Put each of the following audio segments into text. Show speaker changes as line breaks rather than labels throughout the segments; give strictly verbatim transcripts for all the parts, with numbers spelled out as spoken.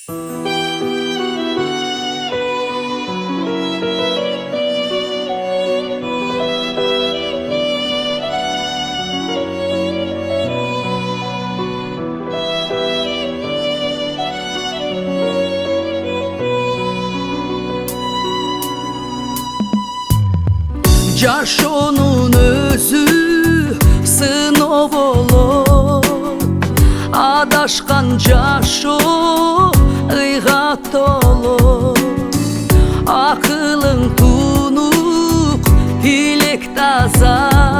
Жашоонун өзү сыноо болот, адашкан жашоо ыйга толот. Акылың тунук, тилек таза,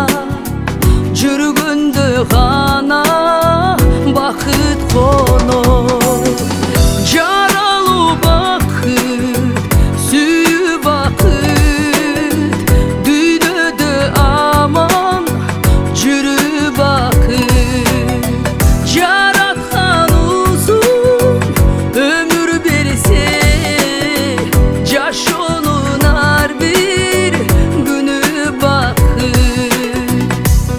жүргөндө гана бакыт конот. Жаралуу бакыт, сүйүү бакыт, дүйнөдө аман жүрүү бакыт. Жараткан узун өмүр берсе, жашоонун ар бир күнү бакыт.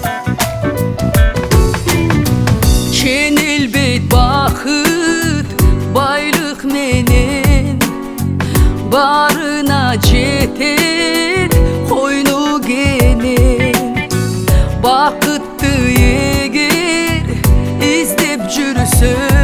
Ченелбейт бакыт байлык менен, барына жетет койну кенен. Бакытты эгер издеп жүрсөң,